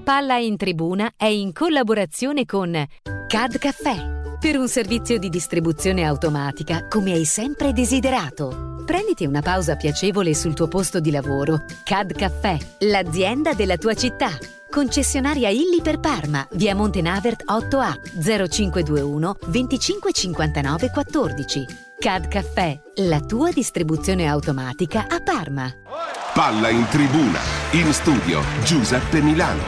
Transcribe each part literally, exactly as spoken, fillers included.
Palla in Tribuna è in collaborazione con C A D Caffè, per un servizio di distribuzione automatica come hai sempre desiderato. Prenditi una pausa piacevole sul tuo posto di lavoro. C A D Caffè, l'azienda della tua città. Concessionaria Illy per Parma, via Montenavert otto A, zero cinque due uno venticinque cinquantanove quattordici. C A D Caffè, la tua distribuzione automatica a Parma. Palla in Tribuna, in studio Giuseppe Milano.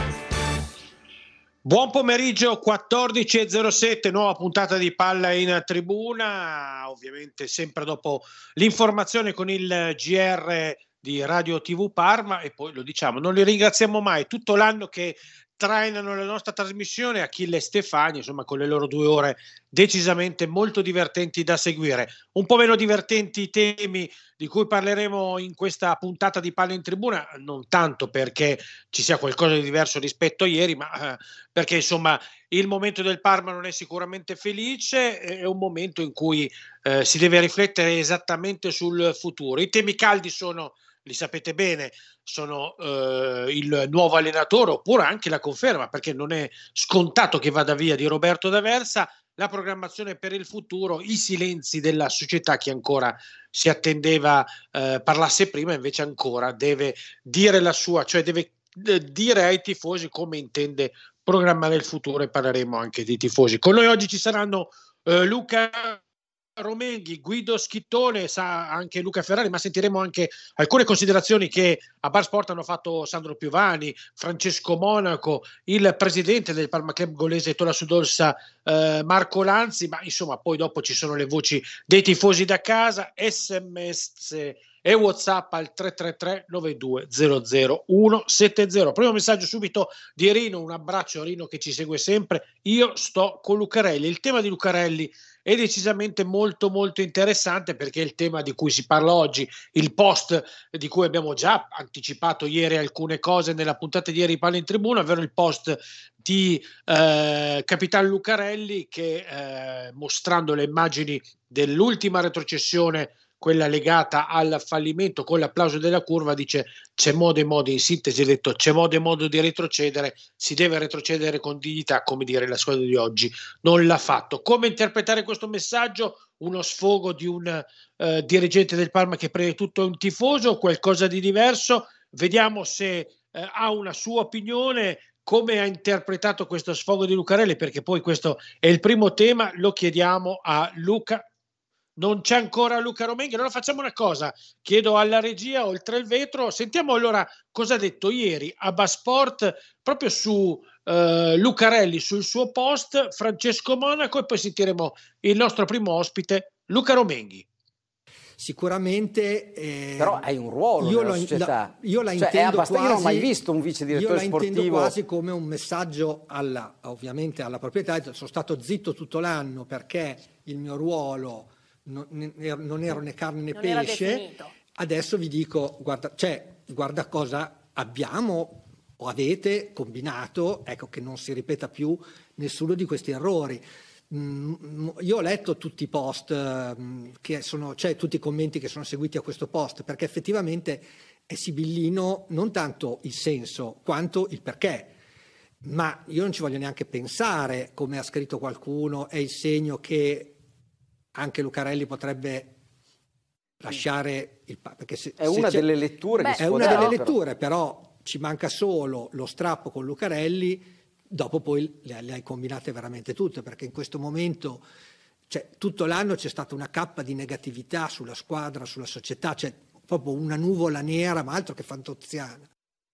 Buon pomeriggio, quattordici e zero sette, nuova puntata di Palla in Tribuna, ovviamente sempre dopo l'informazione con il G R di Radio tivù Parma, e poi lo diciamo, non li ringraziamo mai, tutto l'anno che trainano la nostra trasmissione, Achille e Stefani, insomma, con le loro due ore decisamente molto divertenti da seguire. Un po' meno divertenti i temi di cui parleremo in questa puntata di Palla in Tribuna, non tanto perché ci sia qualcosa di diverso rispetto a ieri, ma eh, perché insomma il momento del Parma non è sicuramente felice, è un momento in cui eh, si deve riflettere esattamente sul futuro. I temi caldi sono, li sapete bene, sono eh, il nuovo allenatore oppure anche la conferma, perché non è scontato che vada via, di Roberto D'Aversa, la programmazione per il futuro, i silenzi della società che ancora si attendeva eh, parlasse prima, invece ancora deve dire la sua, cioè deve eh, dire ai tifosi come intende programmare il futuro, e parleremo anche dei tifosi. Con noi oggi ci saranno eh, Luca Romenghi, Guido Schittone, sa anche Luca Ferrari, ma sentiremo anche alcune considerazioni che a Bar Sport hanno fatto Sandro Piovani, Francesco Monaco, il presidente del Parma Club Gollese Tola Sudolsa eh, Marco Lanzi, ma insomma poi dopo ci sono le voci dei tifosi da casa, sms e WhatsApp al tre tre tre nove due zero zero uno sette zero. Primo messaggio subito di Rino, un abbraccio a Rino che ci segue sempre. Io sto con Lucarelli. Il tema di Lucarelli è decisamente molto molto interessante, perché è il tema di cui si parla oggi, il post di cui abbiamo già anticipato ieri alcune cose nella puntata di ieri Palla in Tribuna, ovvero il post di eh, Capitan Lucarelli che eh, mostrando le immagini dell'ultima retrocessione, quella legata al fallimento con l'applauso della curva, dice c'è modo e modo, in sintesi ha detto c'è modo e modo di retrocedere, si deve retrocedere con dignità, come dire la squadra di oggi non l'ha fatto. Come interpretare questo messaggio? Uno sfogo di un eh, dirigente del Parma che prima di tutto è un tifoso, qualcosa di diverso? Vediamo se eh, ha una sua opinione, come ha interpretato questo sfogo di Lucarelli, perché poi questo è il primo tema, lo chiediamo a Luca. Non c'è ancora Luca Romenghi, allora facciamo una cosa, chiedo alla regia oltre il vetro, sentiamo allora cosa ha detto ieri a Basport proprio su eh, Lucarelli, sul suo post, Francesco Monaco, e poi sentiremo il nostro primo ospite, Luca Romenghi. Sicuramente eh, però hai un ruolo io nella la, società, la, io la cioè, intendo è abbastanza, quasi, io non ho mai visto un vice direttore sportivo. Io la intendo quasi come un messaggio alla, ovviamente alla proprietà. Sono stato zitto tutto l'anno perché il mio ruolo non, non ero né carne né non pesce. Adesso vi dico, guarda, cioè, guarda cosa abbiamo o avete combinato, ecco, che non si ripeta più nessuno di questi errori. Mm, io ho letto tutti i post mm, che sono, cioè tutti i commenti che sono seguiti a questo post, perché effettivamente è sibillino non tanto il senso quanto il perché. Ma io non ci voglio neanche pensare, come ha scritto qualcuno, è il segno che anche Lucarelli potrebbe lasciare il perché se, è se una c'è, delle letture beh, che è si una può delle dare, letture, però. però ci manca solo lo strappo con Lucarelli, dopo poi le, le hai combinate veramente tutte, perché in questo momento, cioè, tutto l'anno c'è stata una cappa di negatività sulla squadra, sulla società, c'è proprio una nuvola nera, ma altro che fantoziana.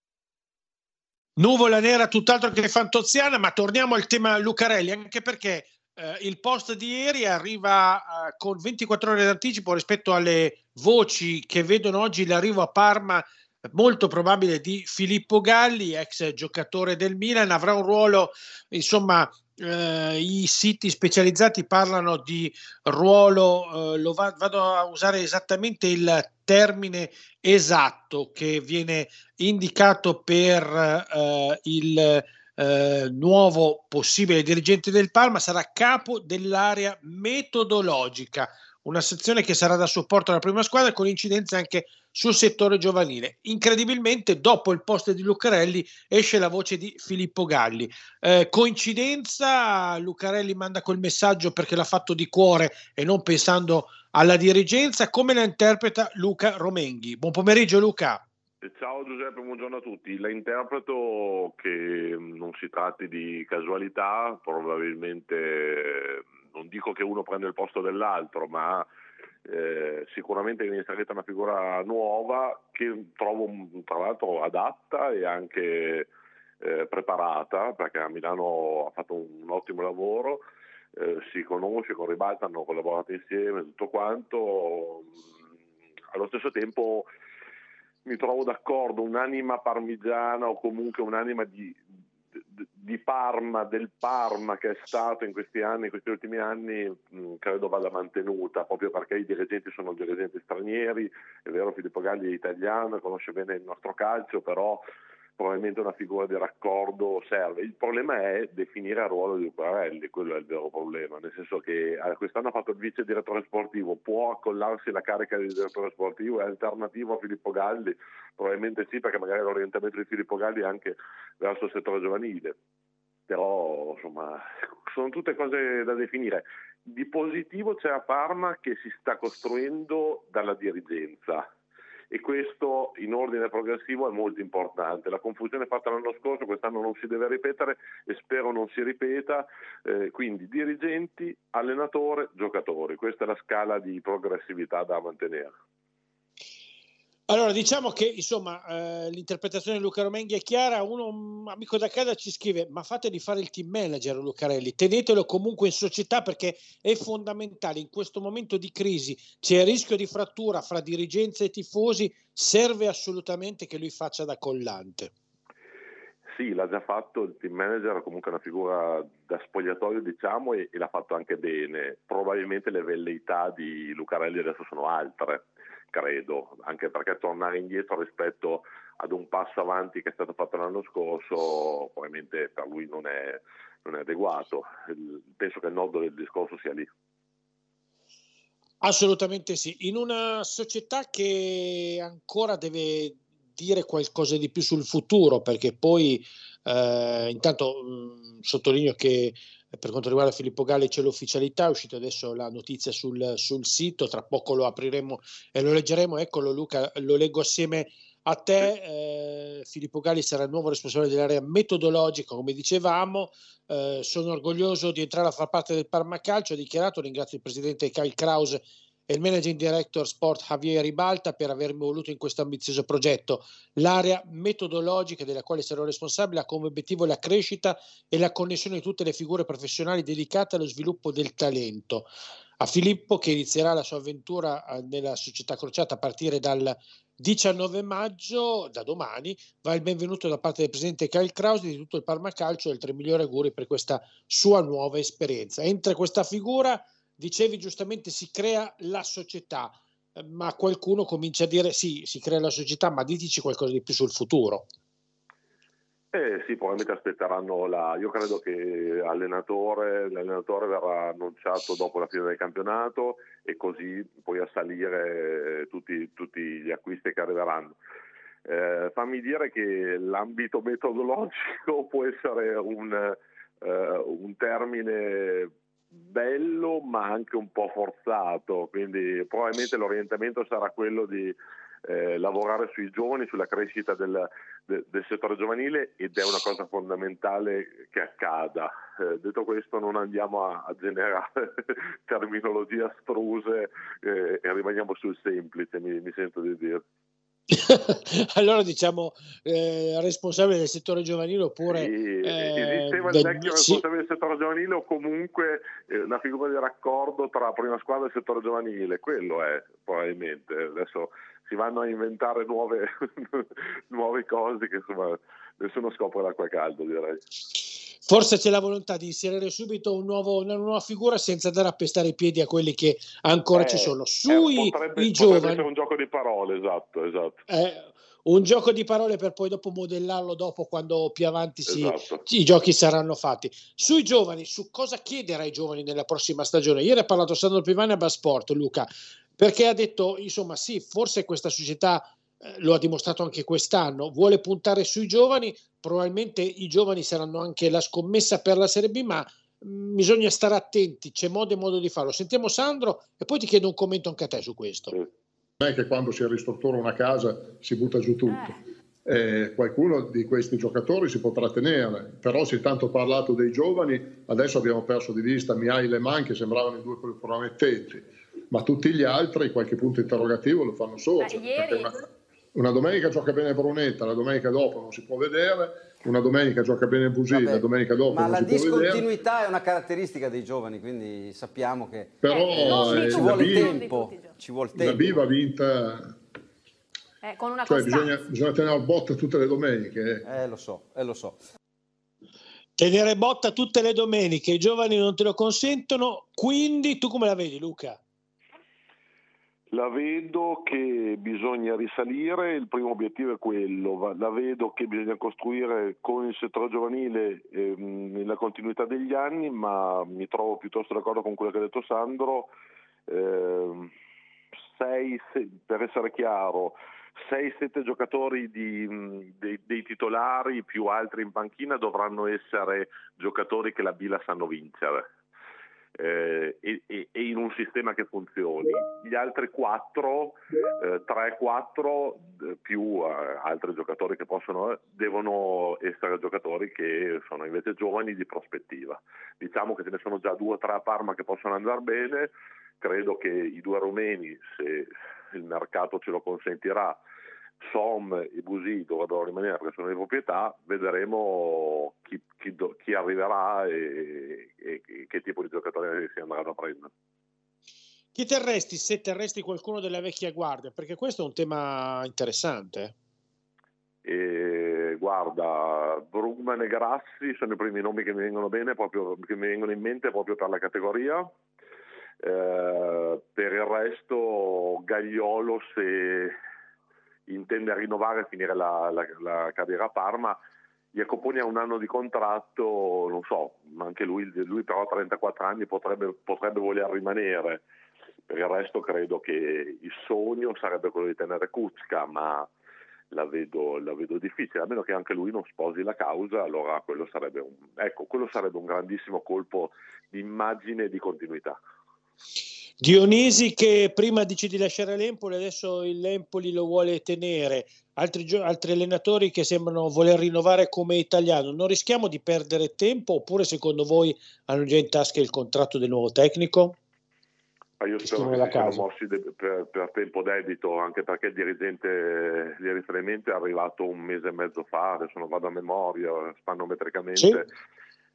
Nuvola nera, tutt'altro che fantoziana, ma torniamo al tema Lucarelli, anche perché eh, il post di ieri arriva eh, con ventiquattro ore d'anticipo rispetto alle voci che vedono oggi l'arrivo a Parma molto probabile di Filippo Galli, ex giocatore del Milan. Avrà un ruolo, insomma, eh, i siti specializzati parlano di ruolo, eh, lo va, vado a usare esattamente il termine esatto che viene indicato per eh, il eh, nuovo possibile dirigente del Parma, sarà capo dell'area metodologica, una sezione che sarà da supporto alla prima squadra, con incidenza anche sul settore giovanile. Incredibilmente, dopo il post di Lucarelli esce la voce di Filippo Galli. Eh, coincidenza? Lucarelli manda quel messaggio perché l'ha fatto di cuore e non pensando alla dirigenza. Come la interpreta Luca Romenghi? Buon pomeriggio Luca. Ciao Giuseppe, buongiorno a tutti. La interpreto che non si tratti di casualità, probabilmente non dico che uno prende il posto dell'altro, ma eh, sicuramente viene inserita una figura nuova che trovo tra l'altro adatta e anche eh, preparata, perché a Milano ha fatto un, un ottimo lavoro, eh, si conosce con Ribalta, hanno collaborato insieme, tutto quanto. Allo stesso tempo mi trovo d'accordo, un'anima parmigiana o comunque un'anima di, di, di Parma, del Parma che è stato in questi anni, in questi ultimi anni, mh, credo vada mantenuta, proprio perché i dirigenti sono dirigenti stranieri. È vero, Filippo Galli è italiano, conosce bene il nostro calcio, però probabilmente una figura di raccordo serve. Il problema è definire il ruolo di Lucarelli, quello è il vero problema, nel senso che eh, quest'anno ha fatto il vice direttore sportivo, può accollarsi la carica di direttore sportivo, è alternativo a Filippo Galli? Probabilmente sì, perché magari l'orientamento di Filippo Galli è anche verso il settore giovanile, però insomma sono tutte cose da definire. Di positivo c'è a Parma che si sta costruendo dalla dirigenza, e questo in ordine progressivo è molto importante. La confusione fatta l'anno scorso quest'anno non si deve ripetere e spero non si ripeta, eh, quindi dirigenti, allenatore, giocatori, questa è la scala di progressività da mantenere. Allora, diciamo che insomma eh, l'interpretazione di Luca Romenghi è chiara. Uno, un amico da casa ci scrive: ma fate di fare il team manager Lucarelli, tenetelo comunque in società perché è fondamentale in questo momento di crisi, c'è il rischio di frattura fra dirigenza e tifosi, serve assolutamente che lui faccia da collante. Sì, l'ha già fatto il team manager, comunque è una figura da spogliatoio, diciamo, e, e l'ha fatto anche bene. Probabilmente le velleità di Lucarelli adesso sono altre, credo, anche perché tornare indietro rispetto ad un passo avanti che è stato fatto l'anno scorso probabilmente per lui non è, non è adeguato. Penso che il nodo del discorso sia lì. Assolutamente sì, in una società che ancora deve dire qualcosa di più sul futuro, perché poi eh, intanto mh, sottolineo che per quanto riguarda Filippo Galli c'è l'ufficialità, è uscita adesso la notizia sul, sul sito, tra poco lo apriremo e lo leggeremo. Eccolo Luca, lo leggo assieme a te. eh, Filippo Galli sarà il nuovo responsabile dell'area metodologica, come dicevamo. Eh, sono orgoglioso di entrare a far parte del Parma Calcio, ha dichiarato. Ringrazio il presidente Kyle Krause e il managing director sport Javier Ribalta per avermi voluto in questo ambizioso progetto. L'area metodologica della quale sarò responsabile ha come obiettivo la crescita e la connessione di tutte le figure professionali dedicate allo sviluppo del talento. A Filippo, che inizierà la sua avventura nella società crociata a partire dal diciannove maggio, da domani, va il benvenuto da parte del presidente Kyle Krause di tutto il Parma Calcio e il tre migliori auguri per questa sua nuova esperienza. Entra questa figura, dicevi giustamente, si crea la società, ma qualcuno comincia a dire sì, si crea la società, ma ditici qualcosa di più sul futuro. Eh sì, probabilmente aspetteranno la... Io credo che allenatore, l'allenatore verrà annunciato dopo la fine del campionato e così poi a salire tutti, tutti gli acquisti che arriveranno. Eh, fammi dire che l'ambito metodologico può essere un, eh, un termine bello ma anche un po' forzato, quindi probabilmente l'orientamento sarà quello di eh, lavorare sui giovani, sulla crescita del, de, del settore giovanile, ed è una cosa fondamentale che accada. Eh, detto questo, non andiamo a, a generare terminologie astruse eh, e rimaniamo sul semplice, mi, mi sento di dire. Allora diciamo eh, responsabile del settore giovanile oppure sì, eh, esisteva il del, vecchio responsabile sì. del settore giovanile o comunque eh, una figura di raccordo tra prima squadra e settore giovanile, quello è probabilmente. Adesso si vanno a inventare nuove nuove cose che insomma nessuno scopre l'acqua calda, direi. Forse c'è la volontà di inserire subito un nuovo, una nuova figura senza andare a pestare i piedi a quelli che ancora eh, ci sono. Sui eh, potrebbe, i potrebbe giovani essere un gioco di parole, esatto, esatto. Eh, un gioco di parole per poi dopo modellarlo dopo quando più avanti si, esatto. i giochi saranno fatti. Sui giovani, su cosa chiedere ai giovani nella prossima stagione? Ieri ha parlato Sandro Pivani a Basport, Luca, perché ha detto, insomma, sì, forse questa società, eh, lo ha dimostrato anche quest'anno, vuole puntare sui giovani, probabilmente i giovani saranno anche la scommessa per la Serie B, ma mh, bisogna stare attenti, c'è modo e modo di farlo. Sentiamo Sandro e poi ti chiedo un commento anche a te su questo. Sì. Non è che quando si ristruttura una casa si butta giù tutto. Eh, qualcuno di questi giocatori si potrà tenere, però si è tanto parlato dei giovani, adesso abbiamo perso di vista Miai e Leman, che sembravano i due più promettenti, ma tutti gli altri qualche punto interrogativo lo fanno sorgere. Ieri... Una, una domenica gioca bene Brunetta, la domenica dopo non si può vedere, una domenica gioca bene Busini, la domenica dopo ma non si può vedere. Ma la discontinuità è una caratteristica dei giovani, quindi sappiamo che però, eh, eh, ci vuole B, tempo, ci vuole tempo. La B va vinta... Eh, con una cioè bisogna, bisogna tenere botta tutte le domeniche. Eh, lo so, eh, lo so. Tenere botta tutte le domeniche, i giovani non te lo consentono, quindi tu come la vedi, Luca? La vedo che bisogna risalire, il primo obiettivo è quello, la vedo che bisogna costruire con il settore giovanile ehm, nella continuità degli anni, ma mi trovo piuttosto d'accordo con quello che ha detto Sandro, ehm, sei, se, per essere chiaro, sei sette giocatori di, dei, dei titolari più altri in panchina dovranno essere giocatori che la B la sanno vincere eh, e, e, e in un sistema che funzioni. Gli altri quattro, eh, tre quattro più eh, altri giocatori che possono devono essere giocatori che sono invece giovani di prospettiva. Diciamo che ce ne sono già due o tre a Parma che possono andare bene. Credo che i due rumeni, se il mercato ce lo consentirà, Som e Busì dovrebbero rimanere perché sono di proprietà, vedremo chi, chi, chi arriverà e, e, e che tipo di giocatori si andranno a prendere. Chi terresti se terresti qualcuno della vecchia guardia? Perché questo è un tema interessante. E, guarda, Brugman e Grassi sono i primi nomi che mi vengono bene, proprio, che mi vengono in mente proprio per la categoria. Eh, per il resto Gagliolo, se intende rinnovare e finire la, la, la carriera a Parma, Jacoponi ha un anno di contratto, non so, ma anche lui, lui però a trentaquattro anni potrebbe, potrebbe voler rimanere. Per il resto credo che il sogno sarebbe quello di tenere Kucka, ma la vedo, la vedo difficile, a meno che anche lui non sposi la causa, allora quello sarebbe un, ecco, quello sarebbe un grandissimo colpo di immagine e di continuità. Dionisi, che prima dice di lasciare l'Empoli, adesso il l'Empoli lo vuole tenere, altri, gio- altri allenatori che sembrano voler rinnovare come Italiano, non rischiamo di perdere tempo oppure secondo voi hanno già in tasca il contratto del nuovo tecnico? Ah, io spero che si siano mossi de- per, per tempo debito, anche perché il dirigente di riferimento è arrivato un mese e mezzo fa, adesso non vado a memoria, spannometricamente. Sì.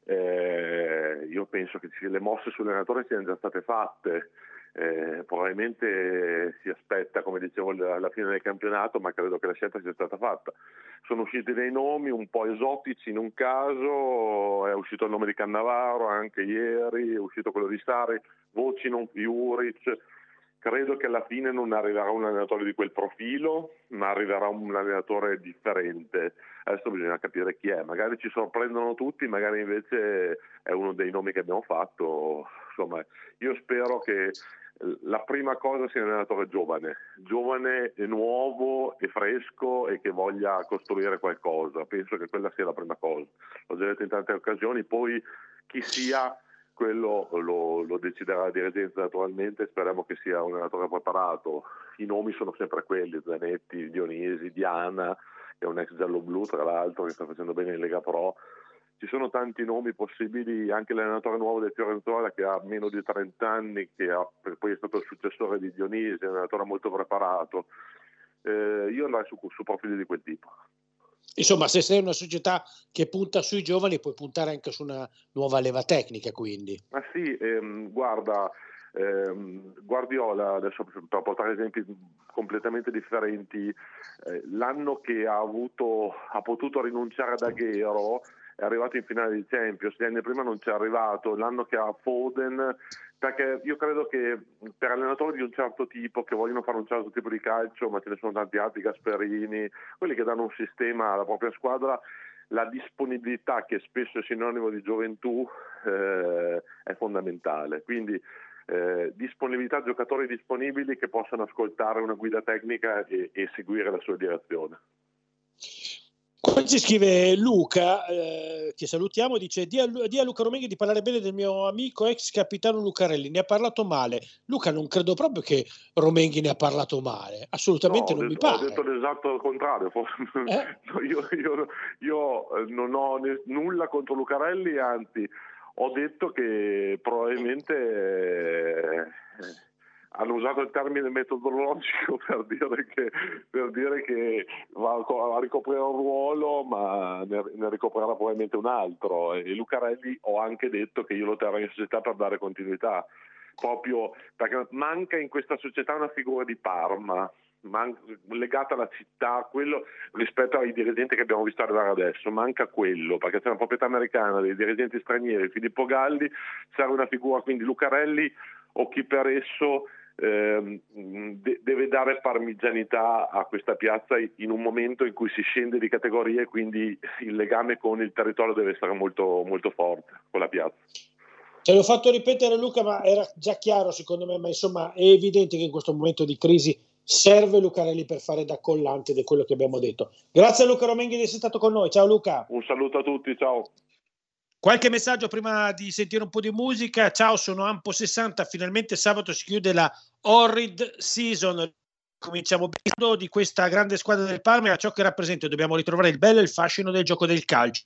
Eh, io penso che le mosse sull'allenatore siano già state fatte, eh, probabilmente si aspetta, come dicevo, alla fine del campionato, ma credo che la scelta sia stata fatta. Sono usciti dei nomi un po' esotici in un caso, è uscito il nome di Cannavaro anche ieri, è uscito quello di Sarri, voci non più Juric. Credo che alla fine non arriverà un allenatore di quel profilo, ma arriverà un allenatore differente. Adesso bisogna capire chi è. Magari ci sorprendono tutti, magari invece è uno dei nomi che abbiamo fatto. Insomma, io spero che la prima cosa sia un allenatore giovane, giovane e nuovo e fresco e che voglia costruire qualcosa. Penso che quella sia la prima cosa. L'ho già detto in tante occasioni, poi chi sia... quello lo, lo deciderà la dirigenza naturalmente, speriamo che sia un allenatore preparato. I nomi sono sempre quelli, Zanetti, Dionisi, Diana, che è un ex giallo-blu tra l'altro, che sta facendo bene in Lega Pro. Ci sono tanti nomi possibili, anche l'allenatore nuovo del Fiorenzuola che ha meno di trenta anni, che ha, poi è stato il successore di Dionisi, è un allenatore molto preparato. Eh, io andrei su, su profili di quel tipo. Insomma, se sei una società che punta sui giovani, puoi puntare anche su una nuova leva tecnica, quindi. Ma sì, ehm, guarda, ehm, Guardiola, adesso per portare esempi completamente differenti, eh, l'anno che ha avuto, ha potuto rinunciare ad Agüero è arrivato in finale di Champions, gli anni prima non c'è arrivato, l'anno che ha Foden, perché io credo che per allenatori di un certo tipo che vogliono fare un certo tipo di calcio, ma ce ne sono tanti altri, Gasperini, quelli che danno un sistema alla propria squadra, la disponibilità, che spesso è sinonimo di gioventù, eh, è fondamentale. Quindi eh, disponibilità, giocatori disponibili che possano ascoltare una guida tecnica e, e seguire la sua direzione. Qua ci scrive Luca, eh, che salutiamo, dice: di a, di a Luca Romenghi di parlare bene del mio amico ex capitano Lucarelli, ne ha parlato male. Luca, non credo proprio che Romenghi ne ha parlato male, assolutamente no, non detto, mi pare. Ho detto l'esatto contrario. Eh? io, io, io non ho ne, nulla contro Lucarelli, anzi ho detto che probabilmente eh, hanno usato il termine metodologico per dire che, per dire che va a ricoprire un ruolo, ma ne, ne ricoprirà probabilmente un altro. E Lucarelli ho anche detto che io lo terrò in società per dare continuità, proprio perché manca in questa società una figura di Parma, man- legata alla città, quello rispetto ai dirigenti che abbiamo visto arrivare adesso, manca quello, perché c'è una proprietà americana, dei dirigenti stranieri, Filippo Galli, serve una figura, quindi Lucarelli o chi per esso eh, de- deve dare parmigianità a questa piazza in un momento in cui si scende di categorie, quindi il legame con il territorio deve essere molto, molto forte con la piazza. Te l'ho fatto ripetere Luca, ma era già chiaro secondo me, ma insomma è evidente che in questo momento di crisi serve Lucarelli per fare da collante, ed è quello che abbiamo detto. Grazie a Luca Romenghi di essere stato con noi, ciao Luca. Un saluto a tutti, ciao. Qualche messaggio prima di sentire un po' di musica. Ciao, sono Ampo sessanta, finalmente sabato si chiude la Horrid Season. Cominciamo parlando di questa grande squadra del Parma e a ciò che rappresenta. Dobbiamo ritrovare il bello e il fascino del gioco del calcio.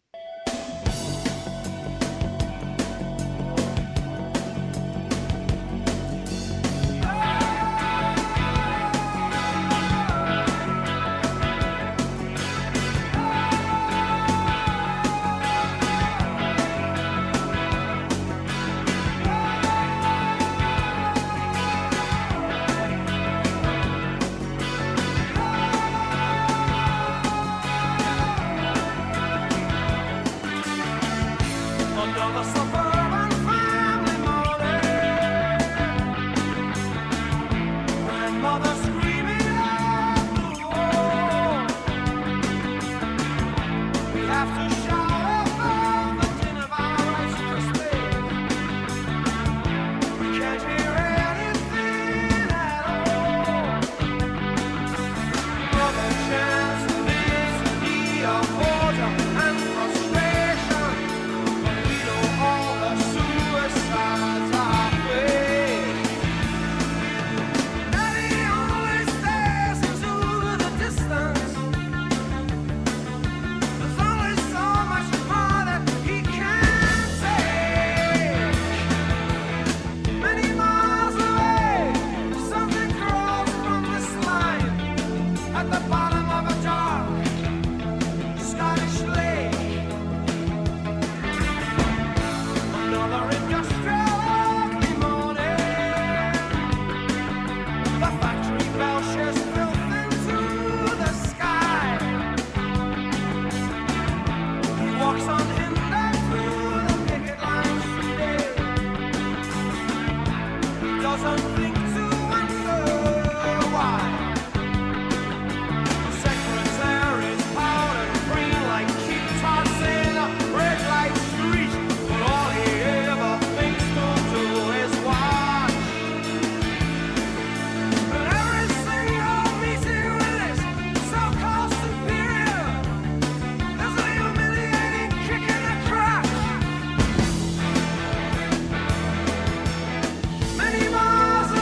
Many miles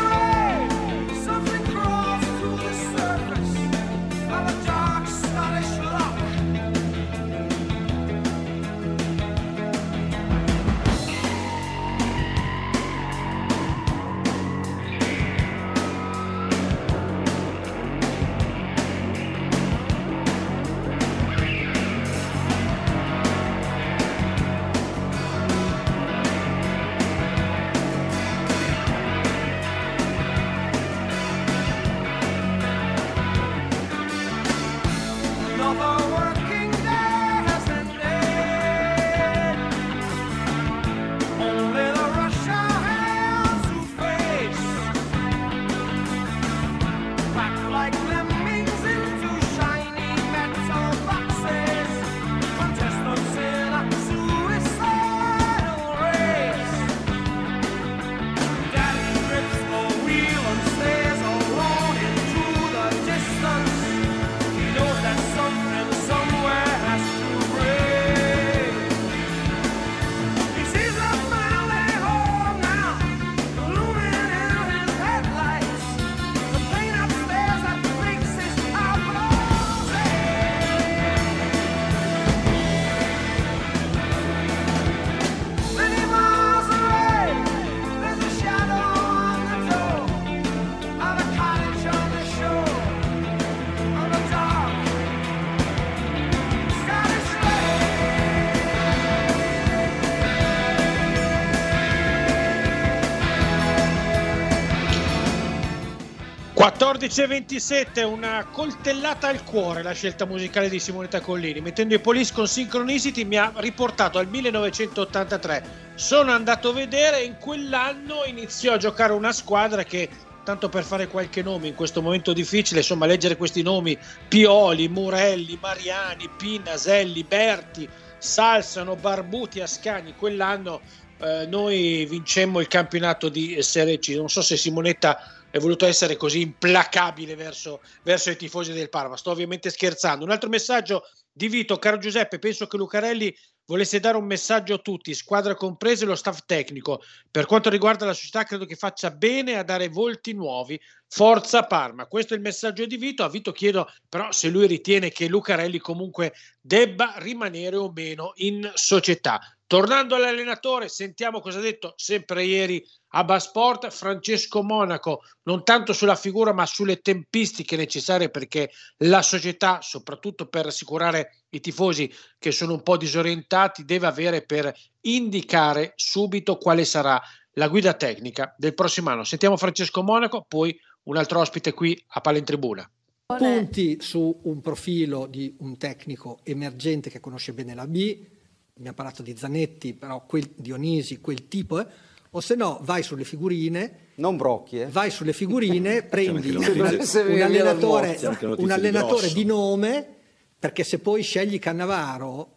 quattordici e ventisette, una coltellata al cuore la scelta musicale di Simonetta Collini. Mettendo i Police con Synchronicity mi ha riportato al millenovecentottantatré. Sono andato a vedere, in quell'anno iniziò a giocare una squadra che, tanto per fare qualche nome in questo momento difficile, insomma leggere questi nomi: Pioli, Murelli, Mariani, Pinaselli, Berti, Salsano, Barbuti, Ascani. Quell'anno eh, noi vincemmo il campionato di Serie C. Non so se Simonetta è voluto essere così implacabile verso, verso i tifosi del Parma. Sto ovviamente scherzando. Un altro messaggio di Vito: caro Giuseppe, penso che Lucarelli volesse dare un messaggio a tutti, squadra compresa e lo staff tecnico. Per quanto riguarda la società, credo che faccia bene a dare volti nuovi. Forza Parma. Questo è il messaggio di Vito. A Vito chiedo però se lui ritiene che Lucarelli comunque debba rimanere o meno in società. Tornando all'allenatore, sentiamo cosa ha detto sempre ieri a Basport Francesco Monaco, non tanto sulla figura ma sulle tempistiche necessarie, perché la società, soprattutto per assicurare i tifosi che sono un po' disorientati, deve avere per indicare subito quale sarà la guida tecnica del prossimo anno. Sentiamo Francesco Monaco, poi un altro ospite qui a Palla in Tribuna. Punti su un profilo di un tecnico emergente che conosce bene la B. Abbiamo parlato di Zanetti, però quel Dionisi, quel tipo, eh? O se no vai sulle figurine, non brocchi, eh? vai sulle figurine, prendi un, notizie, un allenatore, un allenatore di, di nome, perché se poi scegli Cannavaro,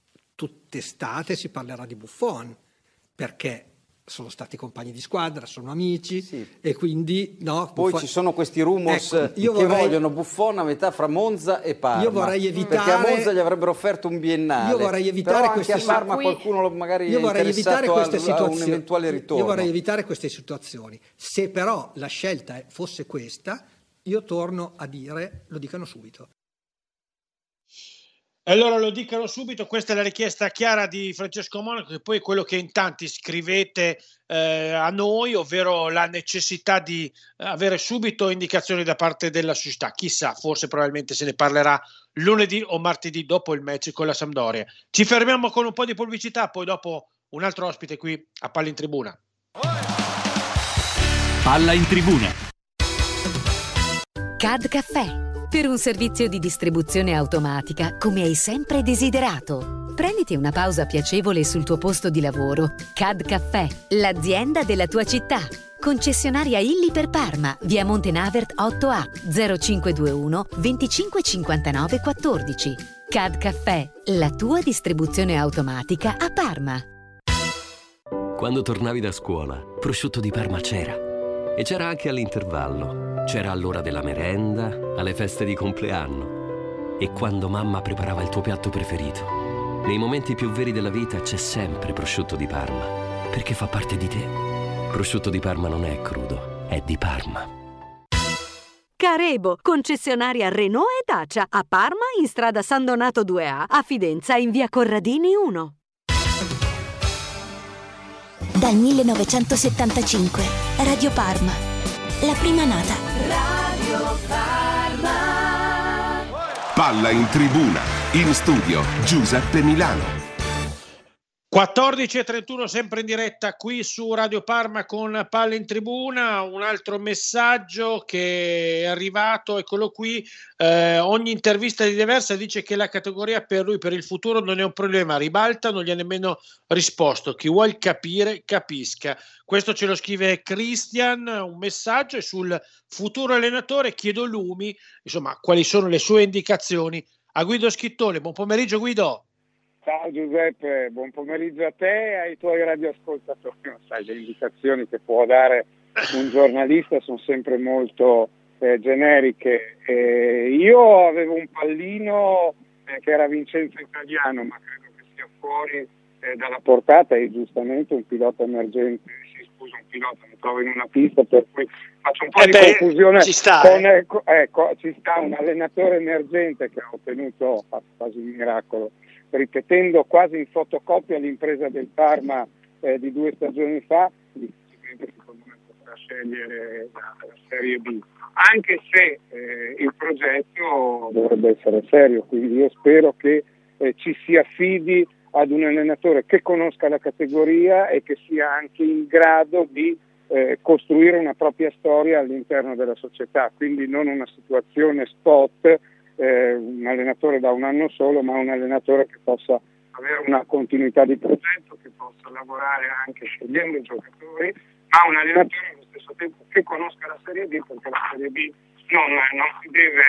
tutt'estate si parlerà di Buffon, perché sono stati compagni di squadra, sono amici, sì. E quindi no. Poi Buffon... ci sono questi rumors, ecco, che vorrei... vogliono Buffon a metà fra Monza e Parma. Io vorrei evitare, perché a Monza gli avrebbero offerto un biennale. Io vorrei evitare però queste anche a Parma qui... qualcuno magari io vorrei è evitare queste a, situazioni. a un eventuale ritorno. Io vorrei evitare queste situazioni. Se però la scelta fosse questa, io torno a dire, lo dicano subito. Allora lo dicano subito, questa è la richiesta chiara di Francesco Monaco, che poi è quello che in tanti scrivete eh, a noi, ovvero la necessità di avere subito indicazioni da parte della società. Chissà, forse probabilmente se ne parlerà lunedì o martedì dopo il match con la Sampdoria. Ci fermiamo con un po' di pubblicità, poi dopo un altro ospite qui a Palla in Tribuna. Palla in Tribuna. C A D Caffè, per un servizio di distribuzione automatica come hai sempre desiderato. Prenditi una pausa piacevole sul tuo posto di lavoro. C A D Caffè, l'azienda della tua città. Concessionaria Illy per Parma, via Montenavert otto A, zero cinque due uno venticinque cinquantanove quattordici. C A D Caffè, la tua distribuzione automatica a Parma. Quando tornavi da scuola, prosciutto di Parma c'era. E c'era anche all'intervallo. C'era all'ora della merenda, alle feste di compleanno. E quando mamma preparava il tuo piatto preferito. Nei momenti più veri della vita c'è sempre prosciutto di Parma. Perché fa parte di te. Prosciutto di Parma non è crudo, è di Parma. Carebo, concessionaria Renault e Dacia. A Parma in strada San Donato due A. A Fidenza in via Corradini uno. Dal millenovecentosettantacinque, Radio Parma, la prima nata. Radio Parma. Palla in Tribuna, in studio Giuseppe Milano. quattordici e trentuno, sempre in diretta qui su Radio Parma con Palla in Tribuna. Un altro messaggio che è arrivato, eccolo qui. Eh, ogni intervista di Diversa dice che la categoria per lui, per il futuro, non è un problema. Ribalta, non gli ha nemmeno risposto. Chi vuol capire, capisca. Questo ce lo scrive Christian, un messaggio. E sul futuro allenatore chiedo lumi, insomma, quali sono le sue indicazioni a Guido Schittone. Buon pomeriggio, Guido. Ciao Giuseppe, buon pomeriggio a te e ai tuoi radioascoltatori. Non sai, le indicazioni che può dare un giornalista sono sempre molto eh, generiche. Eh, io avevo un pallino eh, che era Vincenzo Italiano, ma credo che sia fuori eh, dalla portata, e giustamente un pilota emergente, si scusa, un pilota, mi trovo in una pista, per cui faccio un po' eh di beh, confusione. Ci sta, con, eh. ecco, ecco, ci sta un allenatore emergente che ha ottenuto quasi un miracolo, ripetendo quasi in fotocopia l'impresa del Parma eh, di due stagioni fa. Difficilmente secondo me potrà scegliere la, la Serie B, anche se eh, il progetto dovrebbe essere serio, quindi io spero che eh, ci si affidi ad un allenatore che conosca la categoria e che sia anche in grado di eh, costruire una propria storia all'interno della società, quindi non una situazione spot, eh, un allenatore da un anno solo, ma un allenatore che possa avere una continuità di progetto, che possa lavorare anche scegliendo i giocatori, ma un allenatore allo stesso tempo che conosca la Serie B, perché la Serie B non, non si deve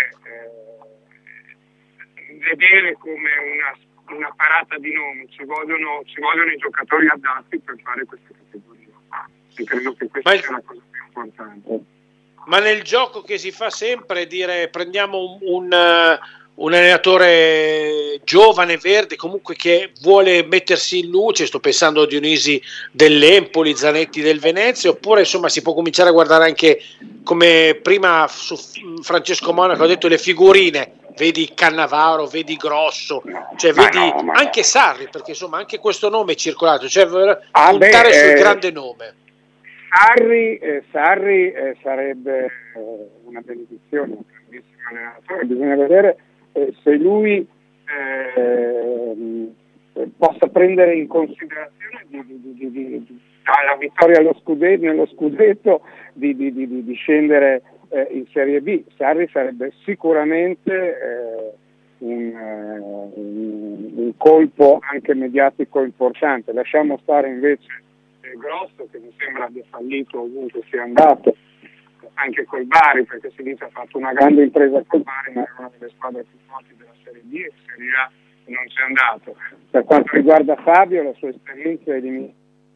eh, vedere come una, una parata di nomi, ci vogliono, ci vogliono i giocatori adatti per fare queste categorie. E credo che questa sia la cosa più importante. Ma nel gioco che si fa sempre dire prendiamo un, un, uh, un allenatore giovane, verde, comunque che vuole mettersi in luce, sto pensando a Dionisi dell'Empoli, Zanetti del Venezia, oppure insomma si può cominciare a guardare anche, come prima su Francesco Monaco ha detto, le figurine, vedi Cannavaro, vedi Grosso, cioè ma vedi no, anche no. Sarri, perché insomma anche questo nome è circolato, cioè ah, puntare beh, sul eh... grande nome. Sarri, eh, Sarri eh, sarebbe eh, una benedizione, un grandissimo allenatore. Bisogna vedere eh, se lui eh, possa prendere in considerazione di, di, di, di, di, alla vittoria allo scudetto, nello scudetto di, di, di, di scendere eh, in Serie B. Sarri sarebbe sicuramente eh, un, eh, un, un colpo anche mediatico importante. Lasciamo stare invece Grosso, che mi sembra abbia fallito ovunque sia andato, anche col Bari, perché si dice ha fatto una grande impresa col Bari, ma è una delle squadre più forti della Serie B e Serie A non c'è andato. Per quanto riguarda Fabio, la sua esperienza è di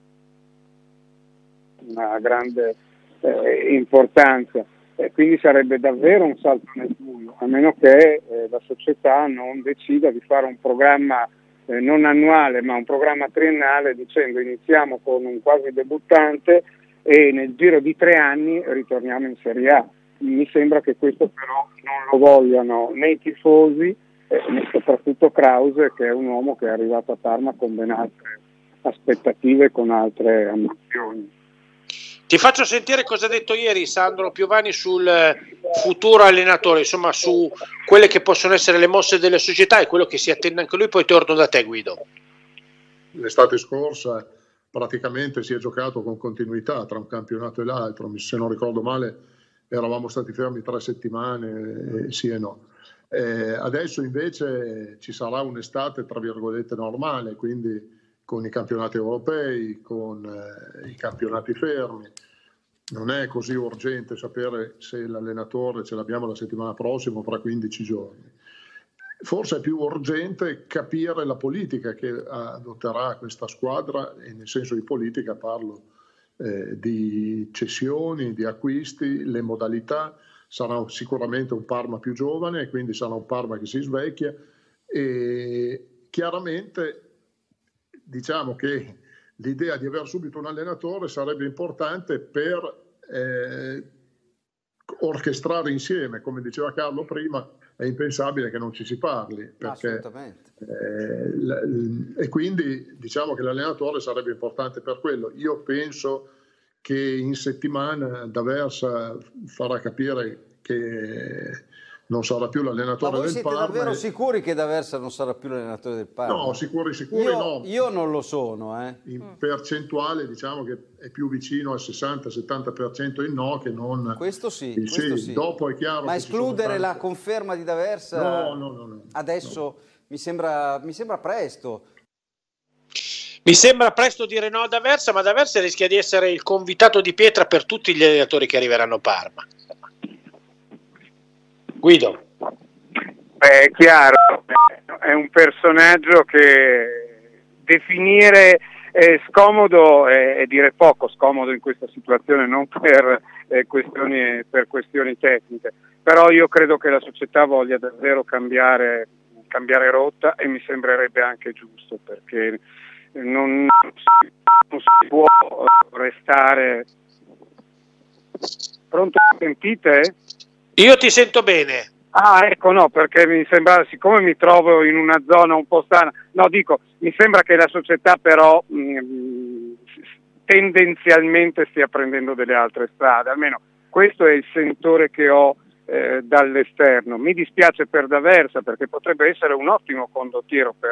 una grande eh, importanza, e quindi sarebbe davvero un salto nel buio, a meno che eh, la società non decida di fare un programma Eh, non annuale ma un programma triennale, dicendo iniziamo con un quasi debuttante e nel giro di tre anni ritorniamo in Serie A. Mi sembra che questo però non lo vogliano né i tifosi eh, né soprattutto Krause, che è un uomo che è arrivato a Parma con ben altre aspettative, con altre ambizioni. Ti faccio sentire cosa ha detto ieri Sandro Piovani sul futuro allenatore, insomma su quelle che possono essere le mosse delle società e quello che si attende anche lui, poi torno da te Guido. L'estate scorsa praticamente si è giocato con continuità tra un campionato e l'altro, se non ricordo male eravamo stati fermi tre settimane, eh, sì e no. Eh, adesso invece ci sarà un'estate tra virgolette normale, quindi con i campionati europei, con eh, i campionati fermi. Non è così urgente sapere se l'allenatore ce l'abbiamo la settimana prossima o fra quindici giorni. Forse è più urgente capire la politica che adotterà questa squadra, e nel senso di politica parlo eh, di cessioni, di acquisti, le modalità. Sarà sicuramente un Parma più giovane, quindi sarà un Parma che si svecchia, e chiaramente diciamo che l'idea di aver subito un allenatore sarebbe importante per eh, orchestrare insieme, come diceva Carlo prima, è impensabile che non ci si parli, perché, eh, l- e quindi diciamo che l'allenatore sarebbe importante per quello. Io penso che in settimana D'Aversa farà capire che non sarà più l'allenatore del Parma. Ma voi siete davvero e... sicuri che D'Aversa non sarà più l'allenatore del Parma? No, sicuri, sicuri io, no. Io non lo sono. Eh. In percentuale diciamo che è più vicino al sessanta settanta per cento il no che non... Questo sì, il questo sì. sì. Dopo è chiaro. Ma che escludere tante... la conferma di D'Aversa no, no, no, no, adesso no. Mi, sembra, mi sembra presto. Mi sembra presto dire no a D'Aversa, ma D'Aversa rischia di essere il convitato di pietra per tutti gli allenatori che arriveranno a Parma. Guido. Beh, è chiaro, è un personaggio che definire eh, scomodo è, è dire poco, scomodo in questa situazione non per, eh, questioni, per questioni tecniche, però io credo che la società voglia davvero cambiare, cambiare rotta, e mi sembrerebbe anche giusto, perché non, non si può restare... Pronto, sentite? Io ti sento bene. Ah, ecco, no, perché mi sembra, siccome mi trovo in una zona un po' strana, no, dico, mi sembra che la società però mh, tendenzialmente stia prendendo delle altre strade, almeno questo è il sentore che ho eh, dall'esterno. Mi dispiace per D'Aversa, perché potrebbe essere un ottimo condottiero per,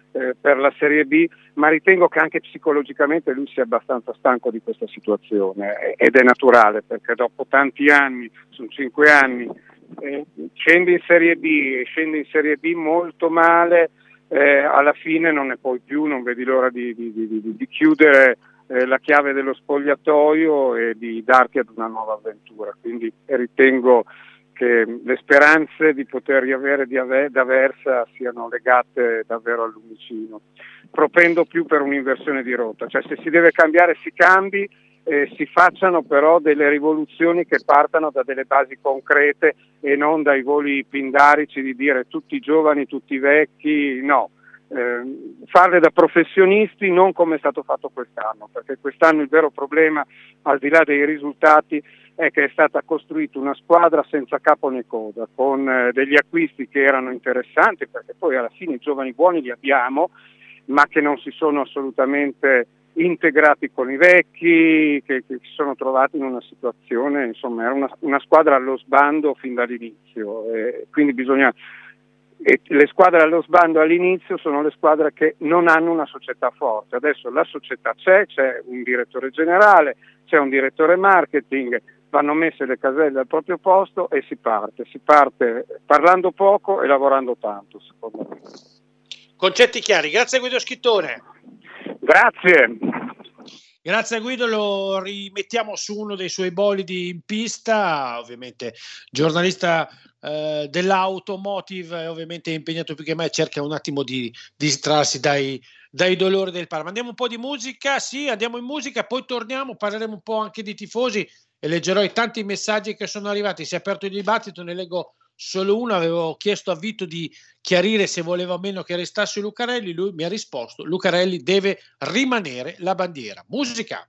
eh, per la Serie B, ma ritengo che anche psicologicamente lui sia abbastanza stanco di questa situazione, ed è naturale, perché dopo tanti anni, sono cinque anni, eh, scende in Serie B, scende in Serie B molto male, eh, alla fine non ne puoi più, non vedi l'ora di, di, di, di, di chiudere eh, la chiave dello spogliatoio e di darti ad una nuova avventura, quindi ritengo che le speranze di poter riavere di Ave- D'Aversa siano legate davvero al Lumicino. Propendo più per un'inversione di rotta, cioè se si deve cambiare si cambi, eh, si facciano però delle rivoluzioni che partano da delle basi concrete e non dai voli pindarici di dire tutti i giovani, tutti i vecchi, no. Eh, farle da professionisti, non come è stato fatto quest'anno, perché quest'anno il vero problema, al di là dei risultati, è che è stata costruita una squadra senza capo né coda, con eh, degli acquisti che erano interessanti, perché poi alla fine i giovani buoni li abbiamo, ma che non si sono assolutamente integrati con i vecchi, che, che si sono trovati in una situazione, insomma era una, una squadra allo sbando fin dall'inizio, eh, quindi bisogna... E le squadre allo sbando all'inizio sono le squadre che non hanno una società forte. Adesso la società c'è, c'è un direttore generale, c'è un direttore marketing, vanno messe le caselle al proprio posto e si parte. Si parte parlando poco e lavorando tanto, secondo me. Concetti chiari, grazie Guido Schittone. Grazie. Grazie a Guido, lo rimettiamo su uno dei suoi bolidi in pista, ovviamente giornalista eh, dell'automotive, ovviamente impegnato più che mai, cerca un attimo di distrarsi dai, dai dolori del Parma. Andiamo un po' di musica, sì, andiamo in musica, poi torniamo, parleremo un po' anche di tifosi e leggerò i tanti messaggi che sono arrivati. Si è aperto il dibattito, ne leggo solo uno. Avevo chiesto a Vito di chiarire se voleva o meno che restasse Lucarelli, lui mi ha risposto: Lucarelli deve rimanere la bandiera. Musica.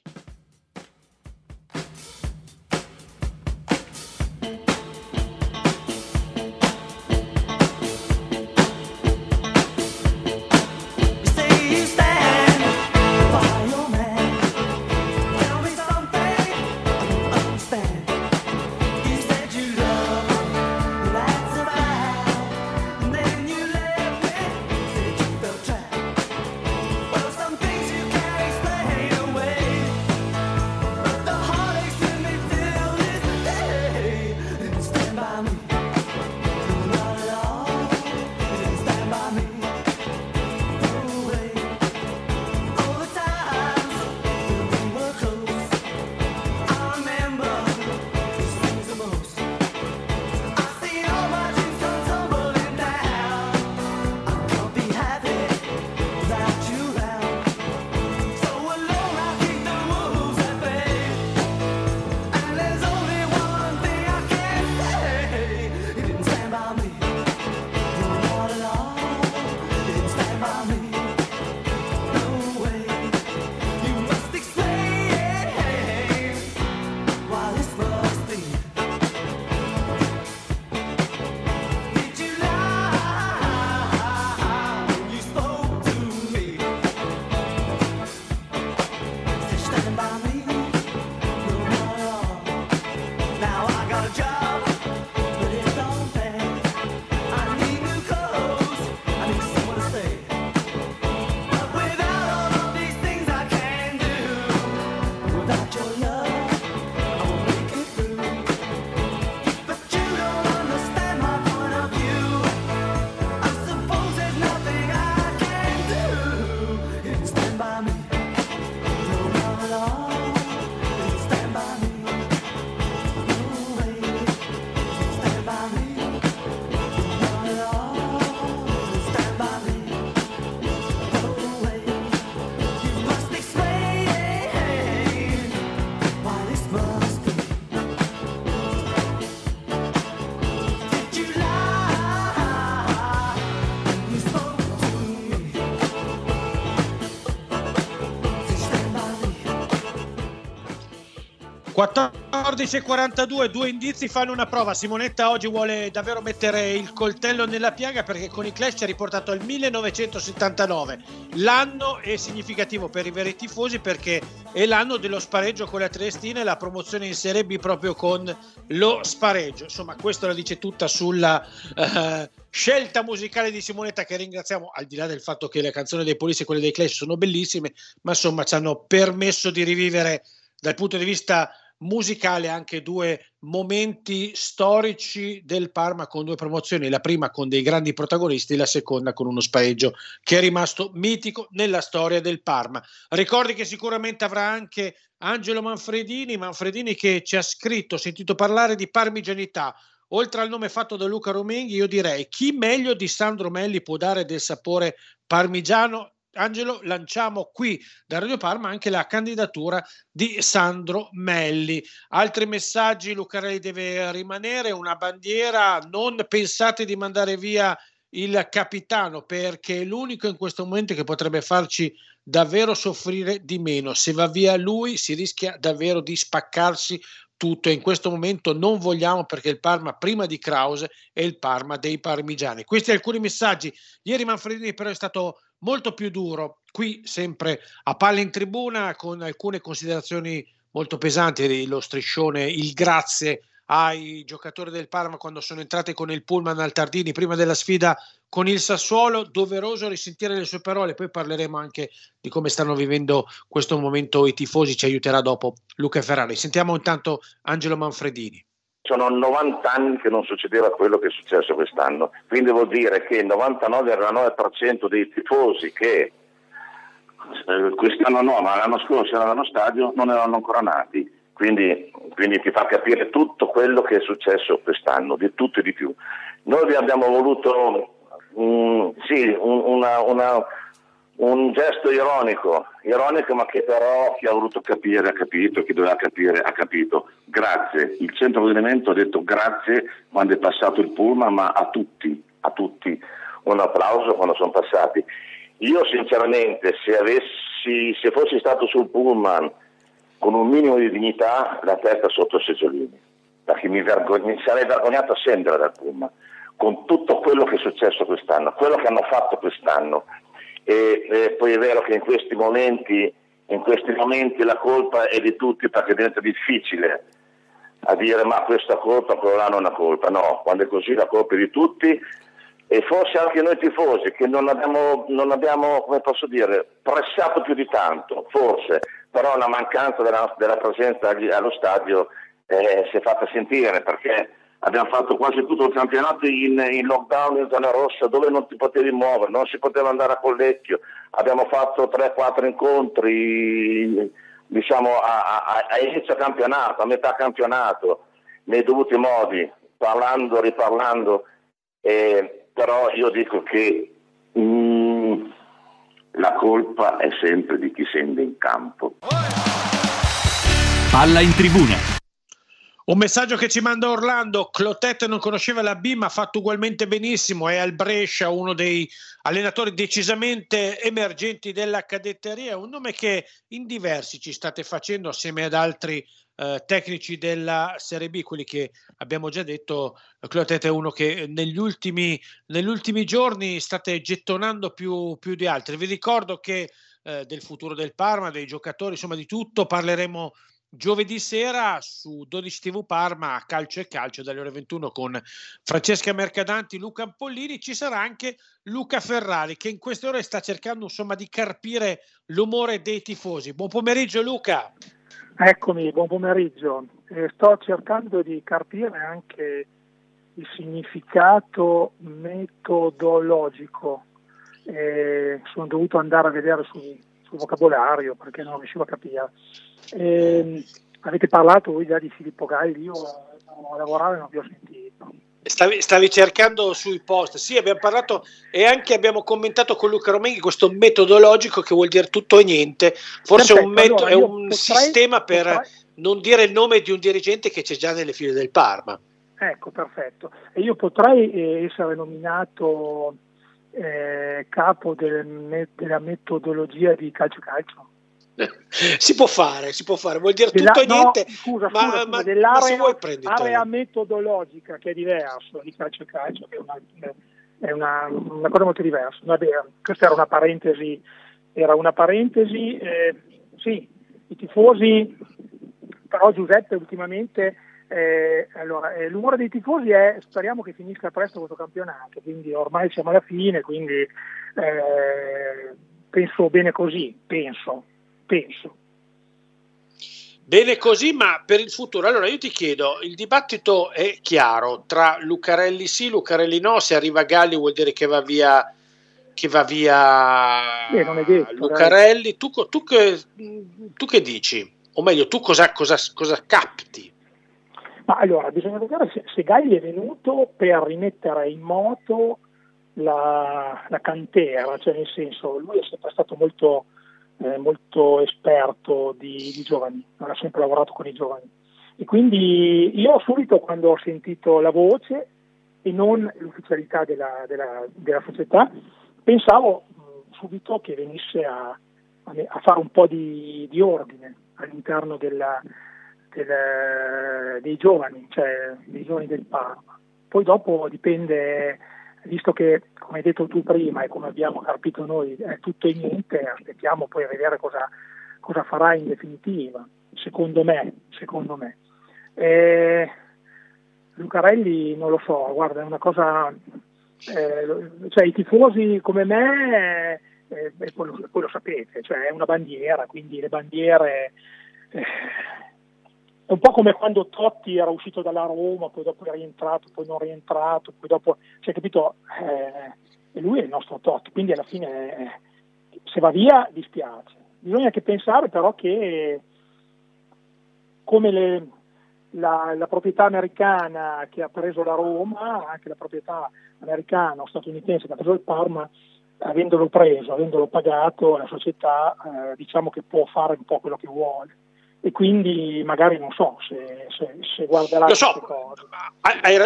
quattordici e quarantadue, due indizi fanno una prova. Simonetta oggi vuole davvero mettere il coltello nella piaga, perché con i Clash ci ha riportato al millenovecentosettantanove. L'anno è significativo per i veri tifosi perché e l'anno dello spareggio con la Triestina e la promozione in Serie B proprio con lo spareggio. Insomma, questo la dice tutta sulla uh, scelta musicale di Simonetta, che ringraziamo, al di là del fatto che le canzoni dei Police e quelle dei Clash sono bellissime, ma insomma ci hanno permesso di rivivere dal punto di vista musicale anche due momenti storici del Parma con due promozioni, la prima con dei grandi protagonisti, la seconda con uno spareggio che è rimasto mitico nella storia del Parma. Ricordi che sicuramente avrà anche Angelo Manfredini, Manfredini che ci ha scritto, sentito parlare di parmigianità. Oltre al nome fatto da Luca Romenghi, io direi chi meglio di Sandro Melli può dare del sapore parmigiano. Angelo, lanciamo qui da Radio Parma anche la candidatura di Sandro Melli. Altri messaggi: Lucarelli deve rimanere, una bandiera, non pensate di mandare via il capitano perché è l'unico in questo momento che potrebbe farci davvero soffrire di meno. Se va via lui si rischia davvero di spaccarsi tutto e in questo momento non vogliamo, perché il Parma prima di Krause è il Parma dei parmigiani. Questi alcuni messaggi. Ieri Manfredini però è stato molto più duro, qui sempre a Palla in Tribuna, con alcune considerazioni molto pesanti, lo striscione, il grazie ai giocatori del Parma quando sono entrati con il pullman al Tardini prima della sfida con il Sassuolo. Doveroso risentire le sue parole, poi parleremo anche di come stanno vivendo questo momento i tifosi, ci aiuterà dopo Luca Ferrari. Sentiamo intanto Angelo Manfredini. Sono novanta anni che non succedeva quello che è successo quest'anno, quindi vuol dire che il novantanove virgola nove per cento dei tifosi che eh, quest'anno no, ma l'anno scorso erano allo stadio non erano ancora nati, quindi, quindi ti fa capire tutto quello che è successo quest'anno, di tutto e di più. Noi vi abbiamo voluto um, sì, un, una, una, un gesto ironico, ironico ma che però chi ha voluto capire ha capito, chi doveva capire ha capito. Grazie, il centro coordinamento ha detto grazie quando è passato il pullman, ma a tutti, a tutti un applauso quando sono passati. Io sinceramente se avessi, se fossi stato sul pullman con un minimo di dignità, la testa sotto il seggiolino, perché mi, vergog- mi sarei vergognato a scendere dal pullman, con tutto quello che è successo quest'anno, quello che hanno fatto quest'anno. E, e poi è vero che in questi momenti, in questi momenti la colpa è di tutti, perché diventa difficile a dire ma questa colpa, quello là non è una colpa. No, quando è così la colpa è di tutti, e forse anche noi tifosi che non abbiamo, non abbiamo, come posso dire, pressato più di tanto, forse, però la mancanza della, della presenza allo stadio eh, si è fatta sentire, perché abbiamo fatto quasi tutto il campionato in, in lockdown in zona rossa, dove non ti potevi muovere, non si poteva andare a Collecchio. Abbiamo fatto tre quattro incontri, diciamo, a, a, a inizio campionato, a metà campionato, nei dovuti modi, parlando, riparlando, eh, però io dico che mm, la colpa è sempre di chi scende in campo. Palla in Tribuna. Un messaggio che ci manda Orlando: Clotet non conosceva la B ma ha fatto ugualmente benissimo, è al Brescia, uno dei allenatori decisamente emergenti della cadetteria, un nome che in diversi ci state facendo assieme ad altri eh, tecnici della Serie B, quelli che abbiamo già detto. Clotet è uno che negli ultimi, negli ultimi giorni state gettonando più, più di altri. Vi ricordo che eh, del futuro del Parma, dei giocatori, insomma di tutto parleremo giovedì sera su dodici tivù Parma, Calcio e Calcio, dalle ore ventuno, con Francesca Mercadanti, Luca Ampollini. Ci sarà anche Luca Ferrari, che in queste ore sta cercando insomma di carpire l'umore dei tifosi. Buon pomeriggio Luca. Eccomi, buon pomeriggio. Eh, sto cercando di carpire anche il significato metodologico. Eh, sono dovuto andare a vedere sul, sul vocabolario perché non riuscivo a capire. Eh, avete parlato voi già di Filippo Galli? Io a lavorare non vi ho sentito. Stavi, stavi cercando sui post? Sì, abbiamo parlato e anche abbiamo commentato con Luca Romenghi questo metodologico, che vuol dire tutto e niente. Forse Perfetto, un metodo, allora, è un potrei, sistema per potrei... non dire il nome di un dirigente che c'è già nelle file del Parma. Ecco, perfetto. E io potrei eh, essere nominato eh, capo del me- della metodologia di calcio calcio. Si può fare, si può fare, vuol dire Della, tutto e no, niente, scusa, ma, scusa, ma, dell'area, ma se vuoi prendi area metodologica, che è diverso di calcio calcio, che è una, è una, una cosa molto diversa. Vabbè, questa era una parentesi, era una parentesi, eh, sì, i tifosi, però Giuseppe ultimamente, eh, allora, eh, l'umore dei tifosi è speriamo che finisca presto questo campionato, quindi ormai siamo alla fine, quindi eh, penso bene così, penso, penso. Bene così, ma per il futuro, allora io ti chiedo, il dibattito è chiaro, tra Lucarelli sì, Lucarelli no, se arriva Galli vuol dire che va via, che va via eh, non è detto, Lucarelli, tu, tu, che, tu che dici? O meglio, tu cosa, cosa, cosa capti? Ma allora, bisogna vedere se, se Galli è venuto per rimettere in moto la, la cantera, cioè nel senso, lui è sempre stato molto... Eh, molto esperto di, di giovani, ha sempre lavorato con i giovani e quindi io subito quando ho sentito la voce e non l'ufficialità della, della, della società pensavo mh, subito che venisse a, a, a fare un po' di, di ordine all'interno della, della, dei giovani, cioè dei giovani del Parma. Poi dopo dipende, visto che come hai detto tu prima e come abbiamo capito noi è tutto e niente, aspettiamo poi a vedere cosa, cosa farà in definitiva, secondo me, secondo me. Eh, Lucarelli non lo so, guarda, è una cosa, eh, cioè i tifosi come me, eh, eh, poi, lo, poi lo sapete, cioè è una bandiera, quindi le bandiere... Eh, è un po' come quando Totti era uscito dalla Roma, poi dopo è rientrato, poi non rientrato, poi dopo, cioè capito, eh, e lui è il nostro Totti, quindi alla fine eh, se va via dispiace. Bisogna che pensare però che come le, la, la proprietà americana che ha preso la Roma, anche la proprietà americana o statunitense che ha preso il Parma, avendolo preso, avendolo pagato, la società eh, diciamo che può fare un po' quello che vuole. E quindi magari non so se, se, se guarderà lo so, queste cose. Ma, hai,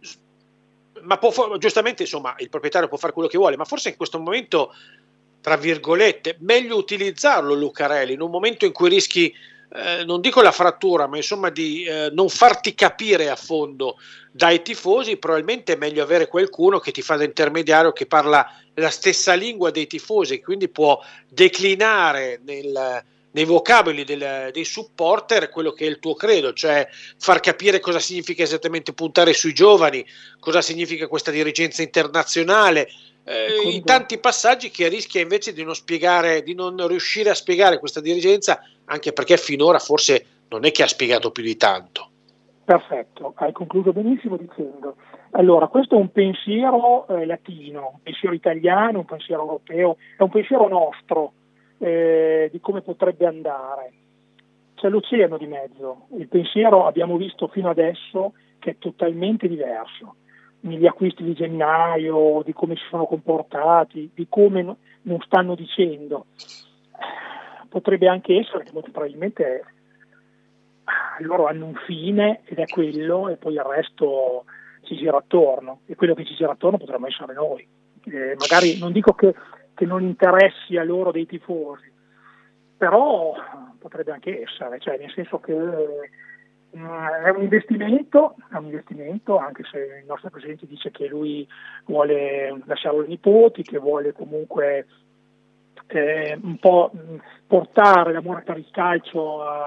ma può, giustamente insomma il proprietario può fare quello che vuole, ma forse in questo momento, tra virgolette, meglio utilizzarlo Lucarelli in un momento in cui rischi, eh, non dico la frattura, ma insomma di eh, non farti capire a fondo dai tifosi. Probabilmente è meglio avere qualcuno che ti fa da intermediario, che parla la stessa lingua dei tifosi, quindi può declinare nel nei vocaboli del, dei supporter quello che è il tuo credo, cioè far capire cosa significa esattamente puntare sui giovani, cosa significa questa dirigenza internazionale, eh, in tanti passaggi che rischia invece di non spiegare, di non riuscire a spiegare questa dirigenza, anche perché finora forse non è che ha spiegato più di tanto. Perfetto, hai concluso benissimo dicendo, allora questo è un pensiero eh, latino, un pensiero italiano, un pensiero europeo, è un pensiero nostro, Eh, di come potrebbe andare. C'è l'oceano di mezzo, il pensiero abbiamo visto fino adesso che è totalmente diverso negli acquisti di gennaio, di come si sono comportati, di come no, non stanno dicendo. Potrebbe anche essere che molto probabilmente loro hanno un fine ed è quello, e poi il resto ci gira attorno, e quello che ci gira attorno potremmo essere noi. Eh, magari non dico che che non interessi a loro dei tifosi, però potrebbe anche essere, cioè nel senso che eh, è un investimento, è un investimento, anche se il nostro presidente dice che lui vuole lasciare ai nipoti, che vuole comunque eh, un po' portare l'amore per il calcio a,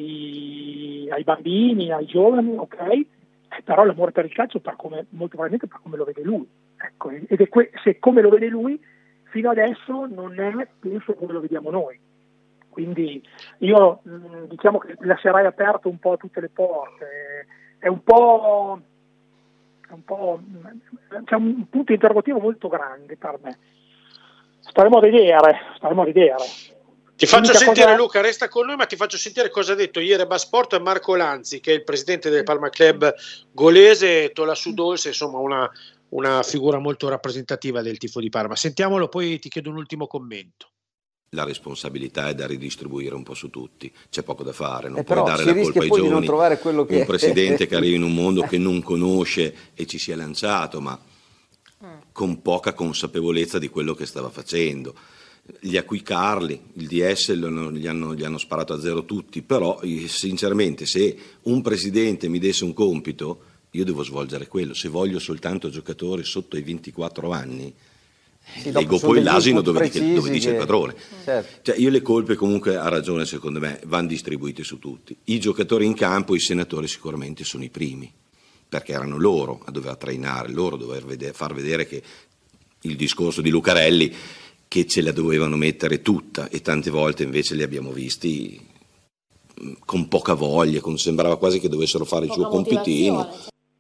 ai, ai bambini, ai giovani, ok? Però l'amore per il calcio per come, molto probabilmente per come lo vede lui, ecco, ed è que- se come lo vede lui fino adesso non è, penso, come lo vediamo noi. Quindi io mh, diciamo che lascerei aperto un po' tutte le porte. È un po', è un po' c'è un punto interrogativo molto grande per me. Staremo a vedere, staremo a vedere. Ti faccio L'unica sentire cosa... Luca, resta con noi, ma ti faccio sentire cosa ha detto ieri a Basport a Marco Lanzi, che è il presidente del Parma Club golese, Tolasu Dolce, insomma una una figura molto rappresentativa del tifo di Parma. Sentiamolo, poi ti chiedo un ultimo commento. La responsabilità è da ridistribuire un po' su tutti, c'è poco da fare, non eh puoi dare la colpa ai poi giovani, di non trovare quello che un presidente che arriva in un mondo che non conosce e ci si è lanciato, ma con poca consapevolezza di quello che stava facendo. Gli acquicarli, il D S gli hanno, gli hanno sparato a zero tutti, però sinceramente se un presidente mi desse un compito io devo svolgere quello. Se voglio soltanto giocatori sotto i ventiquattro anni, Sì, dopo leggo sono poi degli l'asino input dove, dice- precisi dove dice il che- padrone. Certo. Cioè, io le colpe comunque, ha ragione secondo me, vanno distribuite su tutti. I giocatori in campo, i senatori sicuramente sono i primi, perché erano loro a dover trainare, loro a dover vedere, far vedere che il discorso di Lucarelli, che ce la dovevano mettere tutta, e tante volte invece li abbiamo visti mh, con poca voglia, con, sembrava quasi che dovessero fare il suo compitino.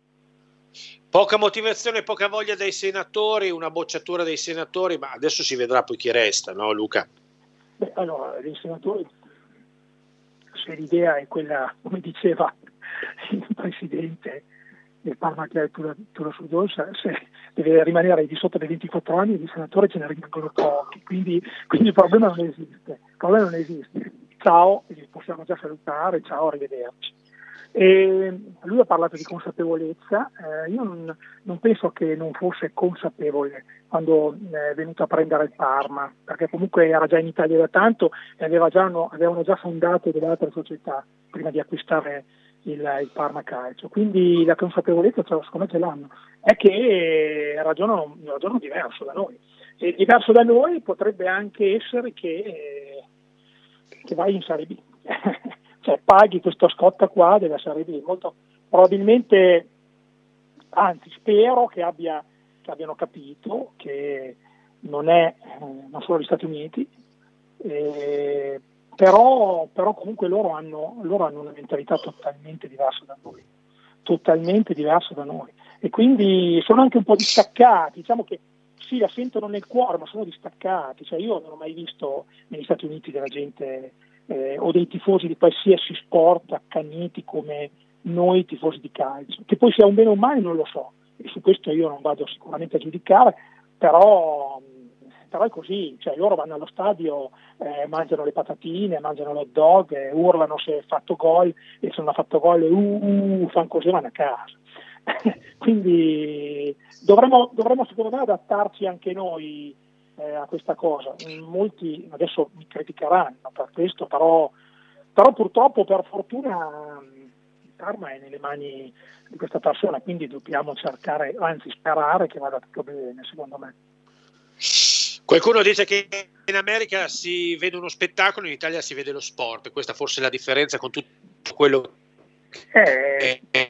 Poca motivazione, poca voglia dei senatori, una bocciatura dei senatori, ma adesso si vedrà poi chi resta, no Luca? Beh, allora, dei senatori, se l'idea è quella, come diceva il presidente del Parma, che è Arturo Sudolsa, se deve rimanere di sotto dei ventiquattro anni, di senatori ce ne rimangono pochi, quindi, quindi il problema non esiste, il problema non esiste. Ciao, possiamo già salutare, ciao, arrivederci. E lui ha parlato di consapevolezza, eh, io non, non penso che non fosse consapevole quando è venuto a prendere il Parma, perché comunque era già in Italia da tanto e aveva già, no, avevano già fondato delle altre società prima di acquistare il, il Parma Calcio, quindi la consapevolezza, cioè, secondo me ce l'hanno, è che ragionano, ragionano diverso da noi, e diverso da noi potrebbe anche essere che, che vai in Serie B. Cioè, paghi questa scotta qua della Serie B, molto probabilmente, anzi spero che, abbia, che abbiano capito che non è eh, non sono gli Stati Uniti, eh, però, però comunque loro hanno, loro hanno una mentalità totalmente diversa da noi, totalmente diversa da noi, e quindi sono anche un po' distaccati, diciamo che sì, la sentono nel cuore, ma sono distaccati, cioè io non ho mai visto negli Stati Uniti della gente Eh, o dei tifosi di qualsiasi sport accaniti come noi tifosi di calcio, che poi sia un bene o un male non lo so, e su questo io non vado sicuramente a giudicare, però, però è così, cioè loro vanno allo stadio, eh, mangiano le patatine, mangiano l'hot dog, eh, urlano se è fatto gol, e se non ha fatto gol uh, uh, fanno così e vanno a casa. Quindi dovremmo, dovremmo secondo me adattarci anche noi Eh, a questa cosa. Molti adesso mi criticheranno per questo, però, però purtroppo, per fortuna, il Parma è nelle mani di questa persona, quindi dobbiamo cercare, anzi sperare che vada tutto bene, secondo me. Qualcuno dice che in America si vede uno spettacolo, in Italia si vede lo sport, questa forse è la differenza con tutto quello eh, che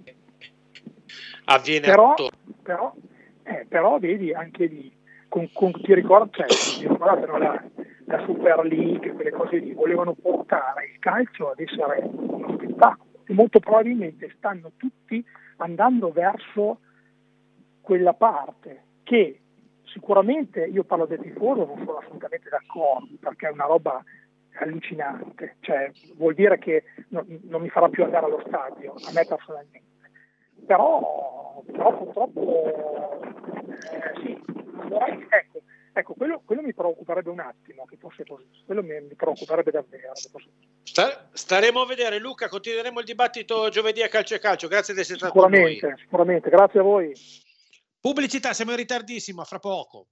avviene però, attorno. Però, eh, però vedi anche lì, Con, con, ti ricordo, cioè, ti ricordano la, la Super League, quelle cose lì, volevano portare il calcio ad essere uno spettacolo, e molto probabilmente stanno tutti andando verso quella parte che sicuramente, io parlo del tifoso, non sono assolutamente d'accordo, perché è una roba allucinante, cioè vuol dire che no, non mi farà più andare allo stadio, a me personalmente, però, però purtroppo eh, sì. Ecco, ecco quello, quello mi preoccuperebbe un attimo che fosse così, quello mi, mi preoccuperebbe davvero. Sta, staremo a vedere, Luca, continueremo il dibattito giovedì a Calcio e Calcio, grazie di essere stato con noi. Sicuramente, sicuramente, grazie a voi. Pubblicità, siamo in ritardissimo, a fra poco.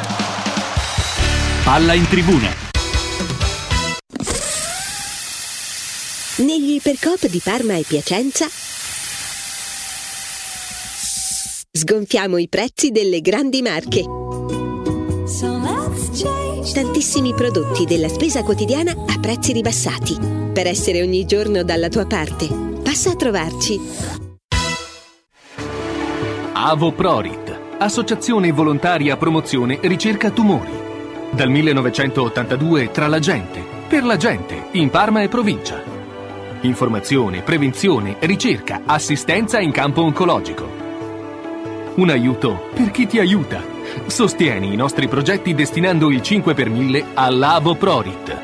Palla in tribuna. Negli Ipercoop di Parma e Piacenza sgonfiamo i prezzi delle grandi marche. Tantissimi prodotti della spesa quotidiana a prezzi ribassati. Per essere ogni giorno dalla tua parte. Passa a trovarci. Avoprorit, associazione volontaria promozione ricerca tumori. Dal millenovecentottantadue tra la gente, per la gente, in Parma e provincia. Informazione, prevenzione, ricerca, assistenza in campo oncologico. Un aiuto per chi ti aiuta. Sostieni i nostri progetti destinando il cinque per mille all'Avoprorit.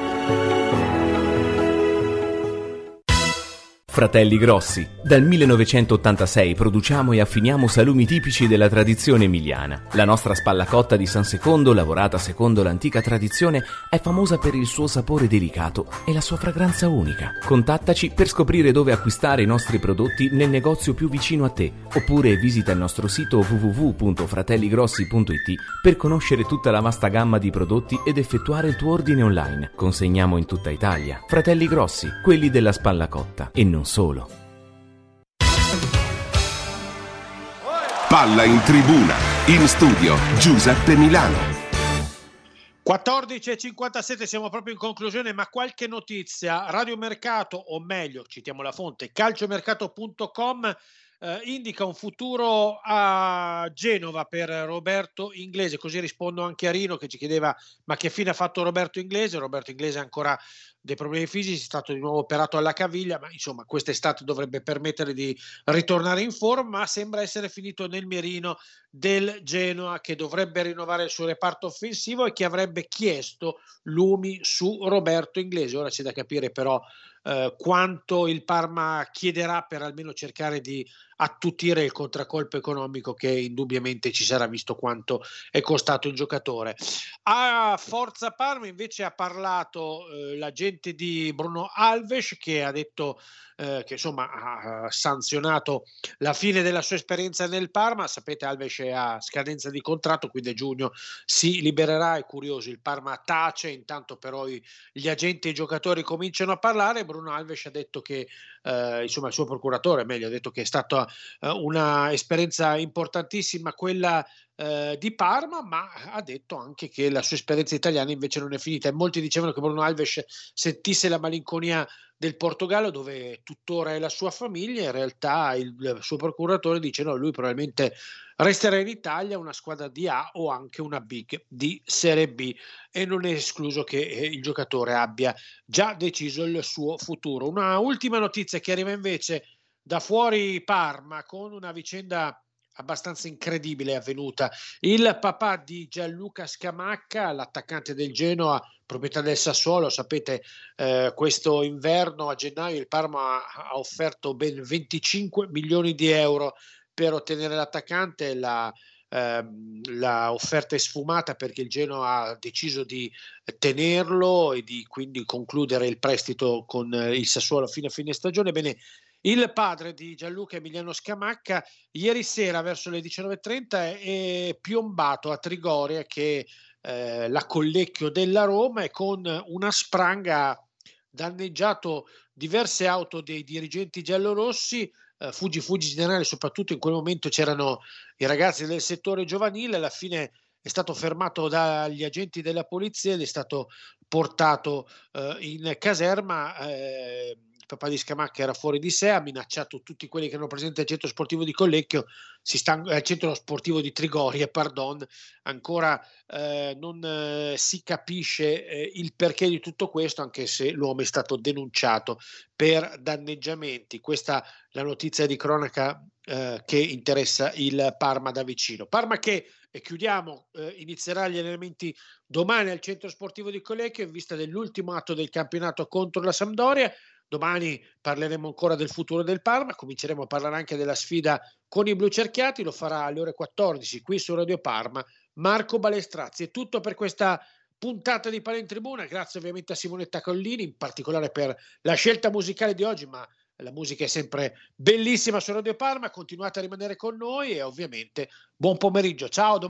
Fratelli Grossi, dal millenovecentottantasei produciamo e affiniamo salumi tipici della tradizione emiliana. La nostra spalla cotta di San Secondo, lavorata secondo l'antica tradizione, è famosa per il suo sapore delicato e la sua fragranza unica. Contattaci per scoprire dove acquistare i nostri prodotti nel negozio più vicino a te, oppure visita il nostro sito w w w punto fratelligrossi punto i t per conoscere tutta la vasta gamma di prodotti ed effettuare il tuo ordine online. Consegniamo in tutta Italia. Fratelli Grossi, quelli della spalla cotta, e non solo. Palla in tribuna. In studio Giuseppe Milano. quattordici e cinquantasette, siamo proprio in conclusione, ma qualche notizia. Radiomercato, o meglio, citiamo la fonte, calciomercato punto com, eh, indica un futuro a Genova per Roberto Inglese. Così rispondo anche a Rino che ci chiedeva ma che fine ha fatto Roberto Inglese. Roberto Inglese ha ancora dei problemi fisici, è stato di nuovo operato alla caviglia, ma insomma quest'estate dovrebbe permettere di ritornare in forma, ma sembra essere finito nel mirino del Genoa, che dovrebbe rinnovare il suo reparto offensivo e che avrebbe chiesto lumi su Roberto Inglese. Ora c'è da capire però eh, quanto il Parma chiederà per almeno cercare di attutire il contraccolpo economico che indubbiamente ci sarà, visto quanto è costato il giocatore. A Forza Parma invece ha parlato eh, l'agente di Bruno Alves, che ha detto eh, che insomma ha sanzionato la fine della sua esperienza nel Parma. Sapete, Alves è a scadenza di contratto, quindi a giugno si libererà. È curioso, il Parma tace, intanto però i, gli agenti e i giocatori cominciano a parlare. Bruno Alves ha detto che eh, insomma il suo procuratore, meglio, ha detto che è stata eh, una esperienza importantissima quella eh, di Parma, ma ha detto anche che la sua esperienza italiana invece non è finita, e molti dicevano che Bruno Alves sentisse la malinconia del Portogallo, dove tuttora è la sua famiglia. In realtà il, il suo procuratore dice no, lui probabilmente resterà in Italia, una squadra di A o anche una big di Serie B, e non è escluso che eh, il giocatore abbia già deciso il suo futuro. Una ultima notizia che arriva invece da fuori Parma, con una vicenda abbastanza incredibile avvenuta. Il papà di Gianluca Scamacca, l'attaccante del Genoa, proprietà del Sassuolo, sapete, eh, questo inverno a gennaio il Parma ha offerto ben venticinque milioni di euro per ottenere l'attaccante. La eh, la offerta è sfumata perché il Genoa ha deciso di tenerlo e di quindi concludere il prestito con il Sassuolo fino a fine stagione. Bene, il padre di Gianluca, Emiliano Scamacca, ieri sera verso le diciannove e trenta è piombato a Trigoria, che eh, la Collecchio della Roma, e con una spranga ha danneggiato diverse auto dei dirigenti giallorossi. Uh, fuggi fuggi generale, soprattutto in quel momento c'erano i ragazzi del settore giovanile. Alla fine è stato fermato dagli agenti della polizia ed è stato portato uh, in caserma. Uh, il papà di Scamacca era fuori di sé, ha minacciato tutti quelli che erano presenti al centro sportivo di Collecchio, si sta, al centro sportivo di Trigoria, pardon. Ancora eh, non eh, si capisce eh, il perché di tutto questo, anche se l'uomo è stato denunciato per danneggiamenti. Questa è la notizia di cronaca eh, che interessa il Parma da vicino. Parma che, e chiudiamo, eh, inizierà gli allenamenti domani al centro sportivo di Collecchio in vista dell'ultimo atto del campionato contro la Sampdoria. Domani parleremo ancora del futuro del Parma, cominceremo a parlare anche della sfida con i blucerchiati, lo farà alle ore quattordici qui su Radio Parma Marco Balestrazzi. È tutto per questa puntata di Palla in Tribuna, grazie ovviamente a Simonetta Collini, in particolare per la scelta musicale di oggi, ma la musica è sempre bellissima su Radio Parma. Continuate a rimanere con noi e ovviamente buon pomeriggio, ciao.